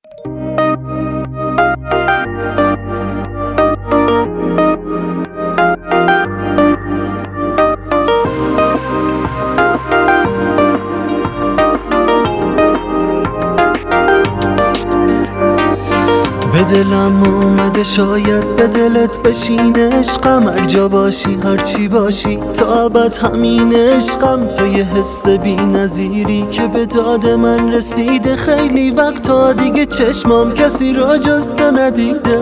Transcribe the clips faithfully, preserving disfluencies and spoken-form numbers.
به دلم اومده شاید به دلت بشینه عشقم، هر جا باشی هرچی باشی تا ابد همین عشقم. تو یه حس بی نظیری که به داد من رسیده، خیلی وقتا دیگه چشمام کسی را جز تو ندیده.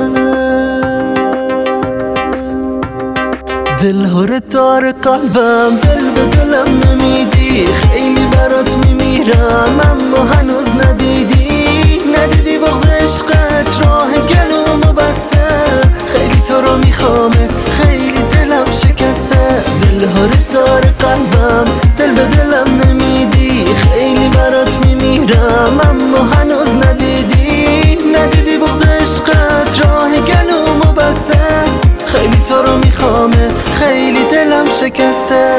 دل هره دار قلبم، دل به دلم نمیدی، خیلی برات میمیرم اما هنوز ندیدی. ندیدی بغض عشقت راه گلومو بسته، خیلی تو رو میخوامت، خیلی دلم شکسته. دل هره دار قلبم، دل به دلم نمیدی، خیلی برات میمیرم اما هنوز ندیدی. ندیدی بغض عشقت راه گلومو بسته، خیلی تو رو میخوامت، خیلی دلم شکسته.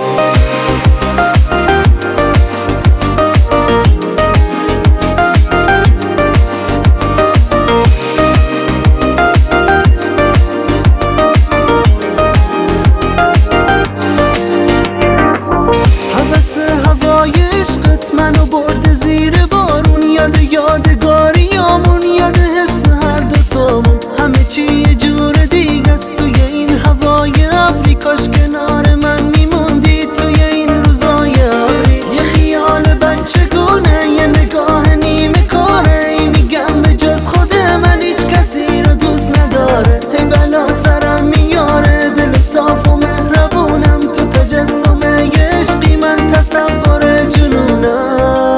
منو برده زیر بارون، یاد یادگاریامون، یاد حس هر دوتامون. همه چی یه جور دیگه است توی این هوای ابری، کاش کنار من میموندی توی این روزای ابری. یه خیال بچگونه، یه نگاه نیمه کاره، میگم به جز خود من هیچ کسی رو دوست نداره. هی بلا سرم میاره، دل صاف و مهربونم، تو تجسم یه عشقی من تصور جنونم.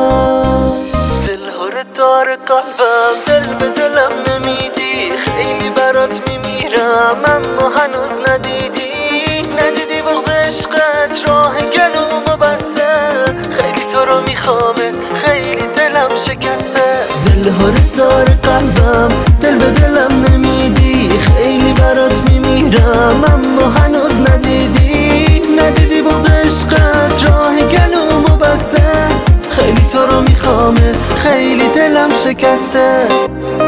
دار قلبم، دل به دلم نمیدی، خیلی برات میمیرم اما هنوز ندیدی. ندیدی بغض عشقت راه گلومو بسته، خیلی تو رو میخوامت، خیلی دلم شکسته. دل هره دار قلبم، دل به دلم نمیدی، خیلی برات میمیرم اما هنوز ندیدی. ندیدی بغض عشقت راه گلومو بسته، خیلی تو رو میخوامت، خیلی دلم شکسته.